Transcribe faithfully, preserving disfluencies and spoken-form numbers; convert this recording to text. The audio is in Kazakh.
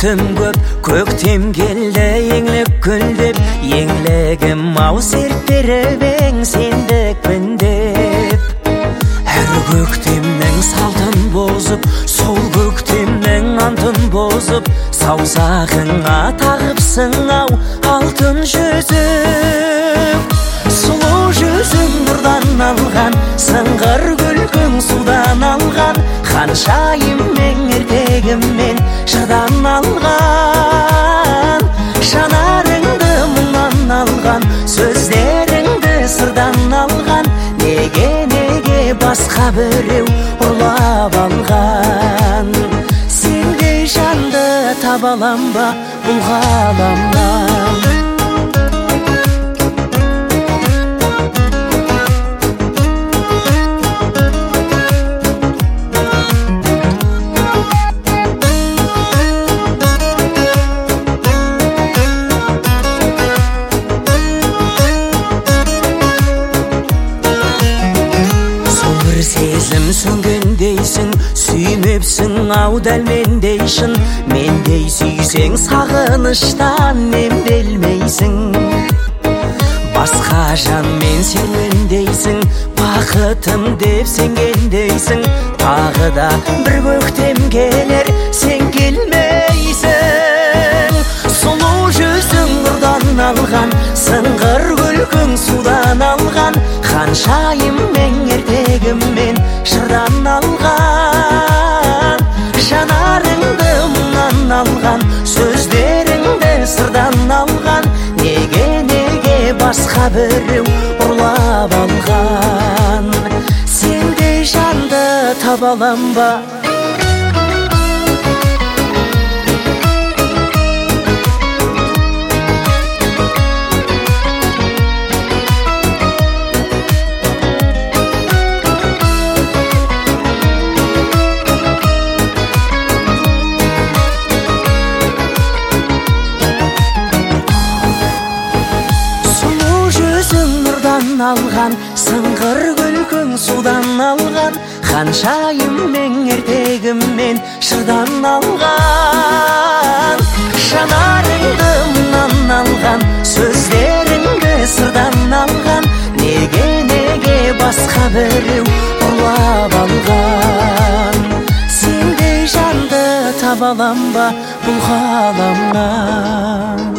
Көктем көп, көктем келді еңлік гүлдеп, еңлігім ау серптеріп сендікпін деп. Әр көктемнің салтын бозып, сол көктемнің антын бозып, саусағыңа тағыпсың ау алтын жүзік. Сұлу жүзің нұрдан алған, сыңғыр күлкің судан алған, ханшайым ертегіммен жырдан алған. Жанарыңды мұңнан алған, сөздеріңді сырдан алған, неге неге басқа біреу ұрлап алған. Сендей жанды таба алам ба бұл ғаламнан? Сезім сөнгендейсің, сүймепсің ау дәл мендейшін, мендей сүйсең сағыныштан емделмейсің. Басқа жанмен серуендейсің, бақытым деп сенгендейсің, тағы да бір көктем келер, сен келмейсің. Сұлу жүзің нұрдан алған, сыңғыр күлкің судан алған, ханшайым ертегіммен жырдан алған. Жанарыңды мұңнан алған, сөздеріңді сырдан алған, неге неге басқа біреу ұрлап алған. Сендей жанды таба алам ба? Алған, сыңғыр күлкің судан алған, ханшайым ертегіммен жырдан алған. Жанарыңды мұңнан алған, сөздеріңді сырдан алған, неге неге басқа біреу ұрлап алған. Сендей жанды таба алам ба бұл ғаламнан?